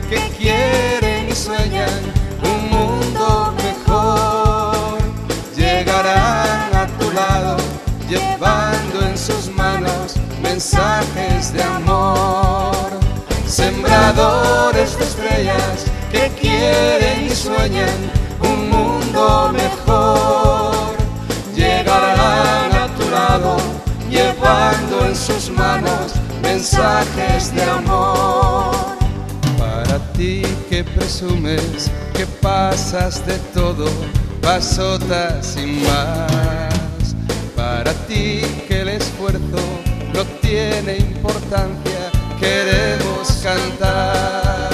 que quieren y sueñan un mundo mejor. Llegarán a tu lado llevando en sus manos mensajes de amor. Sembradores de estrellas que quieren y sueñan un mundo mejor. Llegarán a tu lado llevando en sus manos mensajes de amor. Para ti que presumes que pasas de todo, pasotas sin más. Para ti que el esfuerzo no tiene importancia, queremos cantar.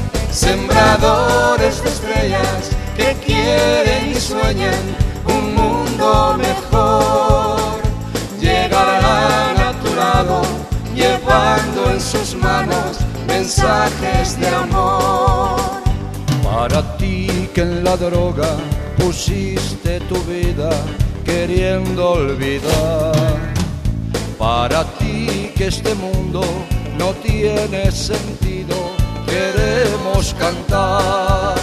Sembradores de estrellas que quieren y sueñan un mundo mejor. Llegarán a tu lado llevando en sus manos mensajes de amor. Para ti que en la droga pusiste tu vida queriendo olvidar. Para ti que este mundo no tiene sentido, queremos cantar.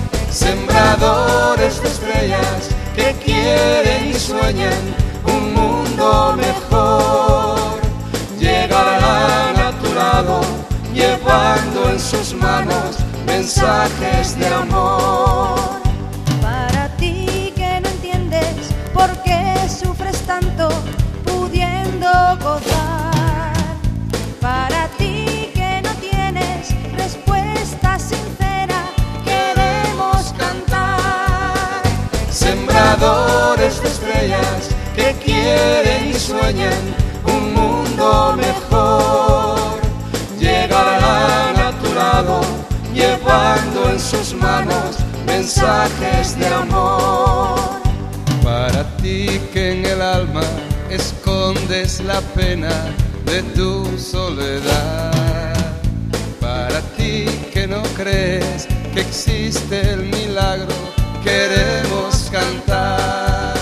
Sembradores de estrellas que quieren y sueñan un mundo mejor. Llegarán a tu lado llevando en sus manos mensajes de amor. Para ti que no entiendes por qué sufres tanto pudiendo gozar. Para ti que no tienes respuesta sincera, queremos cantar. Sembradores de estrellas que quieren y sueñan un mundo mejor. Llegarán a tu lado llevando en sus manos mensajes de amor. Para ti que en el alma escondes la pena de tu soledad. Para ti que no crees que existe el milagro, queremos cantar.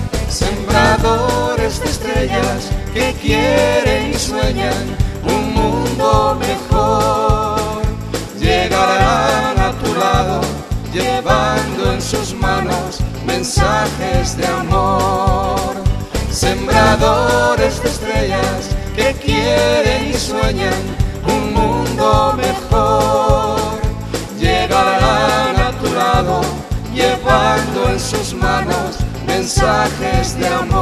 Sembradores de estrellas que quieren y sueñan un mundo mejor. Llegarán a tu lado llevando en sus manos mensajes de amor. Sembradores de estrellas que quieren y sueñan un mundo mejor. Llegarán a tu lado llevando en sus manos mensajes de amor.